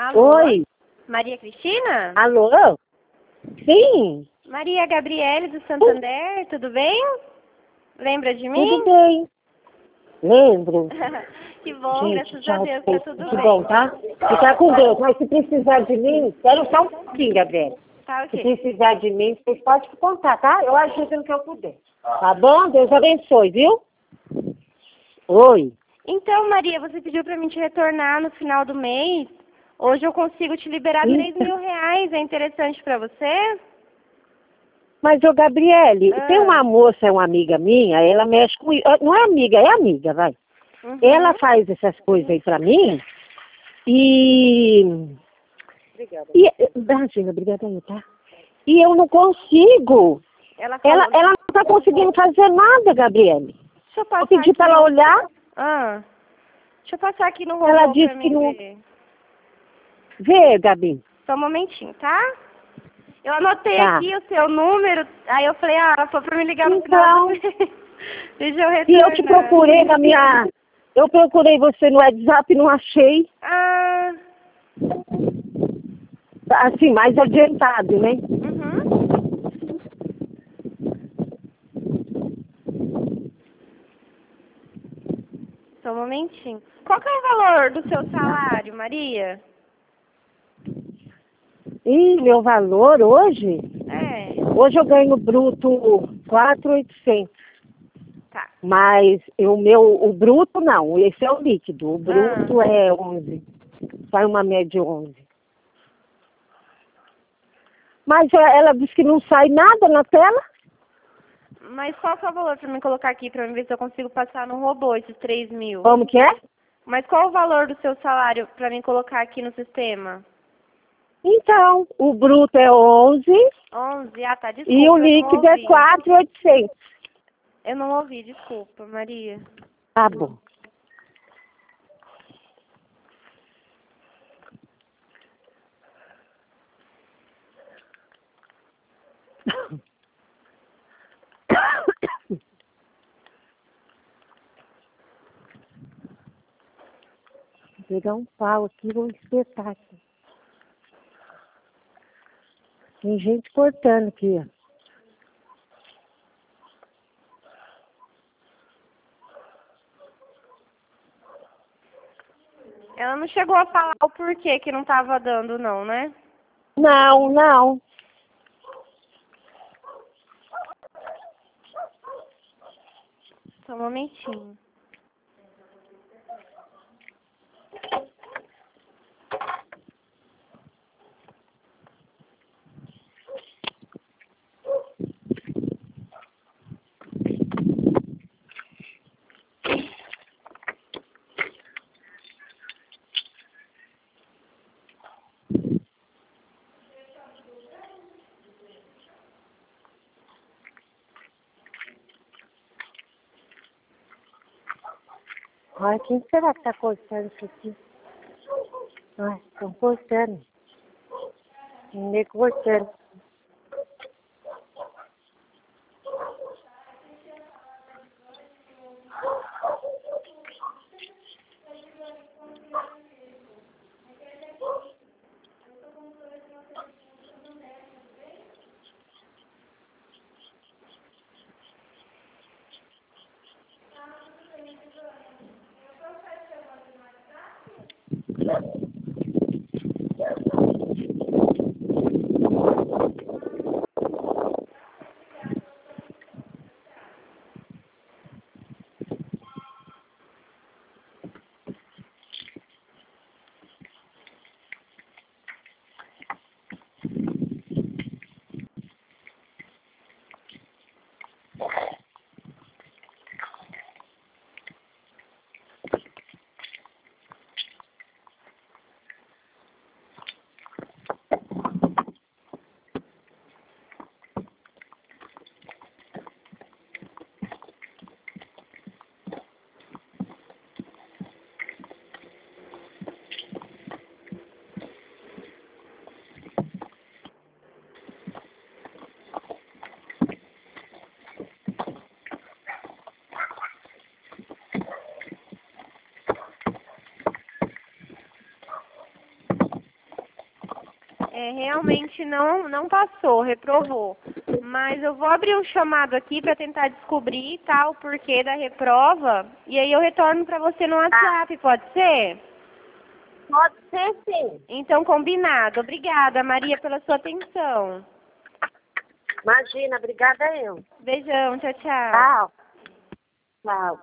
Alô? Oi. Maria Cristina? Alô? Sim. Maria Gabriele do Santander, tudo bem? Lembra de mim? Tudo bem. Lembro. Que bom, Gente, graças a tchau. Deus, tá tudo Tudo bem. bom, tá? Ficar com Deus. Mas se precisar de mim, quero só um pouquinho, Gabriel. Tá Se ok. precisar de mim, vocês podem contar, tá? Eu ajudo no que eu puder. Tá bom? Deus abençoe, viu? Oi. Então, Maria, você pediu pra mim te retornar no final do mês. Hoje eu consigo te liberar Eita. R$3.000. É interessante pra você? Mas, ô, Gabriele, tem Ah, uma moça, uma amiga minha, ela mexe com... Não é amiga, vai. uhum. Ela faz essas coisas aí pra mim e... Obrigada. Imagina, obrigada aí, tá? E eu não consigo. Ela falou... Ela não tá conseguindo fazer nada, Gabriele. Deixa eu Eu passar pedi aqui pra ela no... olhar, Ah, deixa eu passar aqui no ela robô disse pra que mim não... ver. Vê, Gabi. Só um momentinho, tá? Eu anotei Tá. aqui o seu número, aí eu falei, ela falou pra me ligar no final Então, do mês. Deixa eu e eu te retornar. procurei na minha... Eu procurei você no WhatsApp e não achei. Ah, Assim, mais adiantado, né? uhum. Só um momentinho. Qual que é o valor do seu salário, Maria? E meu valor hoje... É, Hoje eu ganho bruto 4.800. tá. Mas o bruto não, esse é o líquido. O bruto é 11. Sai uma média 11. Mas ela disse que não sai nada na tela. Mas qual que é o valor pra me colocar aqui, pra mim ver se eu consigo passar no robô esses 3.000? Como que é? Mas qual o valor do seu salário pra mim colocar aqui no sistema? Então, o bruto é 11 11? Ah, tá, desculpa, e o eu não líquido é ouvi. 4.800. Eu não ouvi, desculpa, Maria. Tá bom. Vou pegar um pau aqui e vou espetar aqui. Tem gente cortando aqui, ó. Ela não chegou a falar o porquê que não tava dando, não, né? Não, não. Só um momentinho. Ai, quem será que tá cortando isso aqui? Ai, estão cortando. Ninguém cortando. Realmente não passou, reprovou. Mas eu vou abrir um chamado aqui para tentar descobrir o porquê da reprova. E aí eu retorno para você no WhatsApp, pode ser? Pode ser, sim. Então, combinado. Obrigada, Maria, pela sua atenção. Imagina, obrigada eu. Beijão, tchau, tchau. Tchau. Tchau.